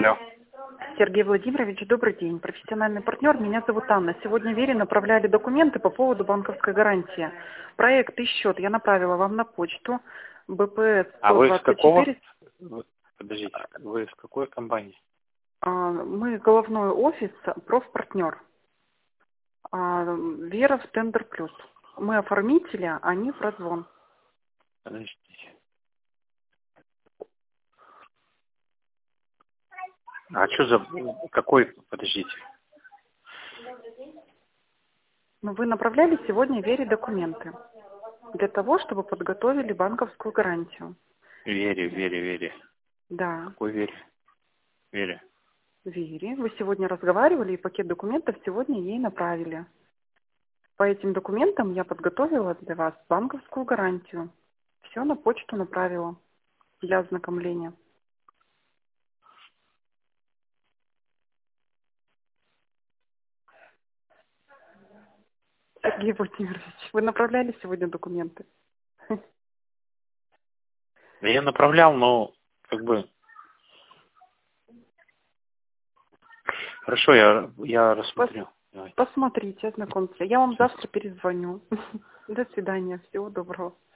Алло. Сергей Владимирович, добрый день. Профессиональный партнер, меня зовут Анна. Сегодня Вере направляли документы по поводу банковской гарантии. Проект и счет я направила вам на почту. БПС А вы с какого? 124. Подождите, вы с какой компании? Мы головной офис, профпартнер. Вера в Тендер Плюс. Мы оформители, а они прозвон. Подождите. А что за... Какой... Подождите. Вы направляли сегодня Вере документы для того, чтобы подготовили банковскую гарантию. Вере. Да. Какой Вере? Вере. Вере. Вы сегодня разговаривали, и пакет документов сегодня ей направили. По этим документам я подготовила для вас банковскую гарантию. Все на почту направила для ознакомления. Сергей Владимирович, вы направляли сегодня документы? Да я направлял, но как бы... Хорошо, я рассмотрю. Давай. Посмотрите, ознакомьтесь. Я вам завтра перезвоню. До свидания. Всего доброго.